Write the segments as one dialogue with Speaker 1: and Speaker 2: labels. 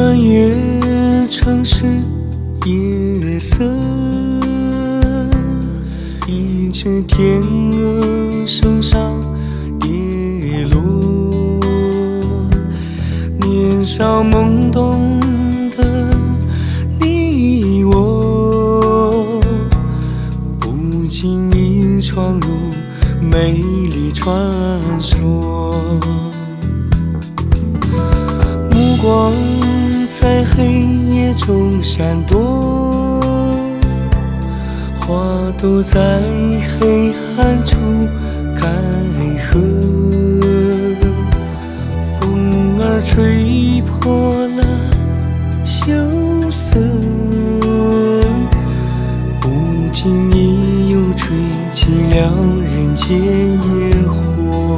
Speaker 1: 穿越城市夜色，一只天鹅身上跌落，年少懵懂的你我，不经意闯入美丽传说。目光在黑夜中闪躲，花朵在黑暗处开合，风儿吹破了羞涩，不经意又吹起了人间烟火。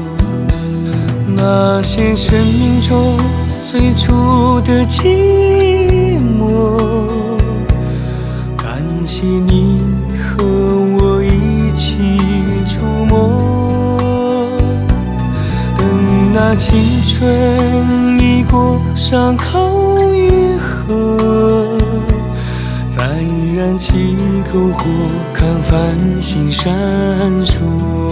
Speaker 1: 那些生命中最初的寂寞，感谢你和我一起触摸。等那青春已过，伤口愈合，再燃起篝火，看繁星闪烁。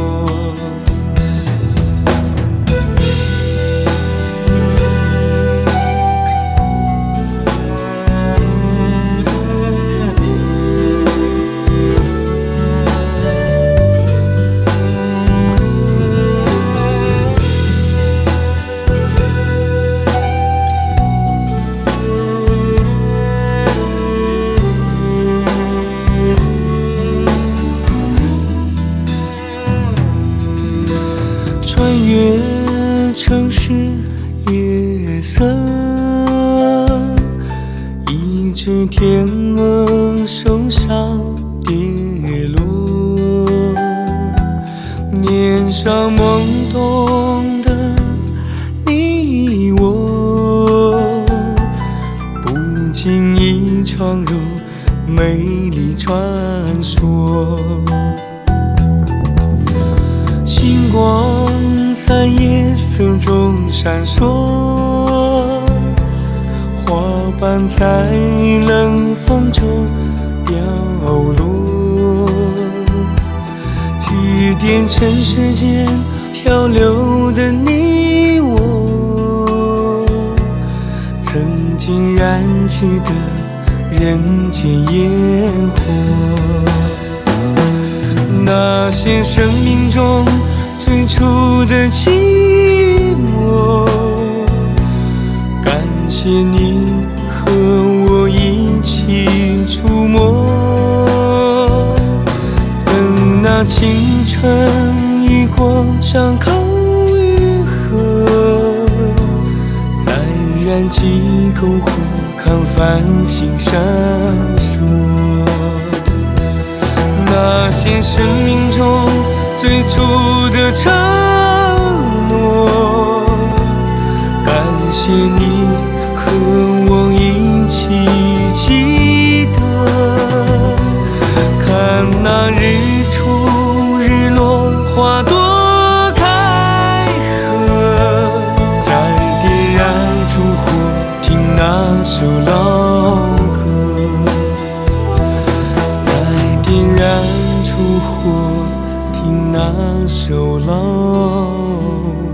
Speaker 1: 穿越城市夜色，一只天鹅身上跌落，年少懵懂的你我，不经意闯入美丽传说。星光在夜色中闪烁，花瓣在冷风中凋落，祭奠尘世间漂流的你我，曾经燃起的人间烟火。那些生命中最初的寂寞，感谢你和我一起触摸。等那青春已过，伤口愈合，再燃起篝火，看繁星闪烁。那些生命中最初的承诺，感谢你和我一起记得。看那日出日落，花朵开合，再点燃烛火，听那首老歌，再点燃烛火，听那首老歌。